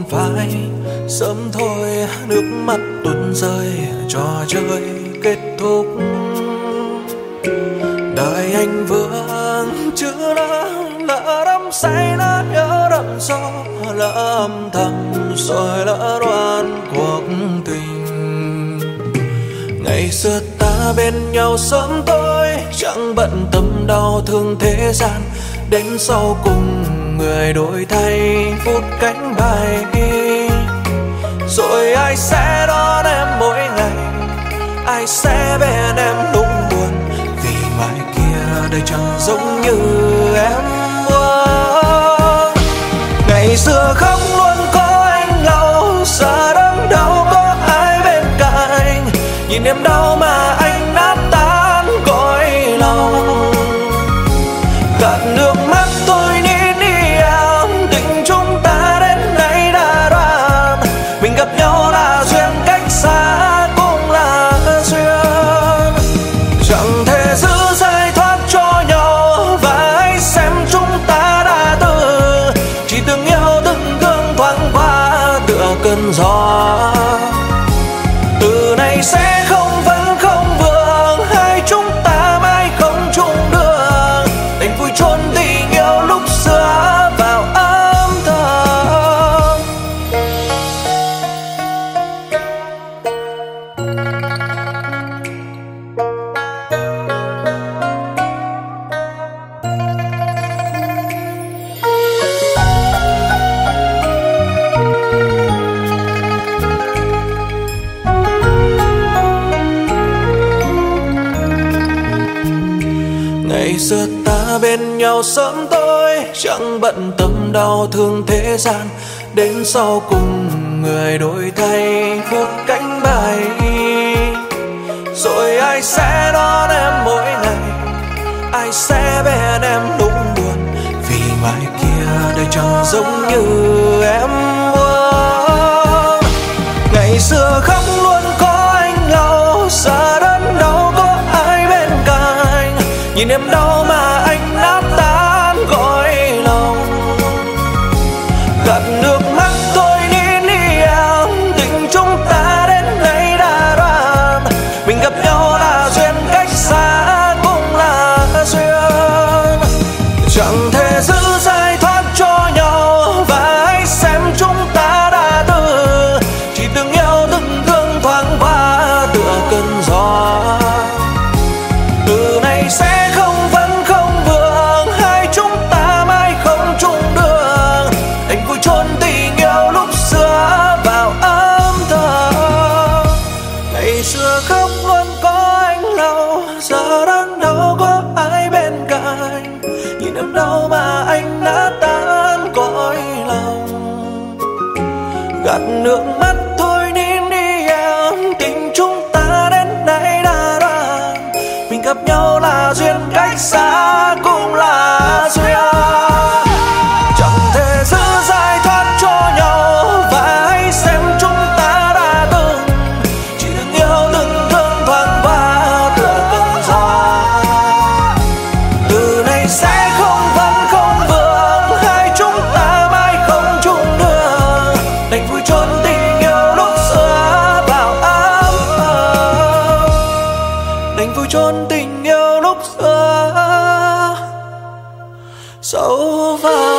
vai. Sớm thôi nước mắt tuôn rơi, trò chơi kết thúc. Đời anh vương chưa lỡ đắm say, lỡ nhớ đậm gió, lỡ âm thầm rồi lỡ đoán cuộc tình. Ngày xưa ta bên nhau sớm tối, chẳng bận tâm đau thương thế gian. Đến sau cùng người đổi thay phút cánh bay. Rồi ai sẽ đón em mỗi ngày, ai sẽ bên em lúc buồn. Vì ngoài kia đời chẳng giống như em muốn. Ngày xưa khóc luôn có anh lau, giờ đớn đau có ai bên cạnh. Nhìn em đau mà anh nát tan cõi lòng. Gạt nước mắt tôi nín đi em, tình chúng ta đến nay đã đoạn. Mình gặp nhau là duyên, cách xa cũng là duyên. Chẳng thể giữ giải thoát cho nhau, và hãy xem chúng ta đã từ. Chỉ từng yêu từng thương thoáng qua tựa cơn gió. Từ nay sẽ không vẫn không vương, hai chúng ta mãi không chung đường. Đành vui chôn tình yêu lúc xưa vào âm thầm. Ngày xưa ta bên nhau sớm tối, chẳng bận tâm đau thương thế gian. Đến sau cùng người đổi thay phút cánh bay. Rồi ai sẽ đón em mỗi ngày, ai sẽ bên em lúc buồn. Vì ngoài kia đời chẳng giống như em muốn. Ngày xưa khóc luôn có anh lau, giờ đớn đau có ai bên cạnh. Nhìn em đau mà anh nát tan cõi lòng. Gạt nước mắt tôi nín đi em, tình chúng ta đến nay đã đoạn. Mình gặp nhau là duyên, cách xa cũng là duyên. Chẳng thể giữ giải thoát cho nhau, và hãy xem chúng ta đã từ. Chỉ từng yêu từng thương thoáng qua tựa cơn gió. Từ nay sẽ không vẫn không vương, hai chúng ta mãi không chung đường. Đành vui chôn tình yêu lúc xưa vào âm thầm. Ngày xưa khóc luôn có anh lau, giờ đớn đau có ai bên cạnh. Nhìn em đau mà anh đã tan cõi lòng. Gạt nước mắt thôi nín đi em, tình chúng ta đến nay đã đoạn. Mình gặp nhau là duyên, cách xa cũng là duyên. Chẳng thể giữ giải thoát cho nhau, và hãy xem chúng ta đã từng. Chỉ từng yêu từng thương thoáng qua tựa cơn gió. Từ nay sẽ không vẫn không vương, hai chúng ta mãi không chung đường. Đành vui chôn tình yêu lúc xưa vào ấm ấm. Đành vui chôn tình yêu lúc xưa sâu vào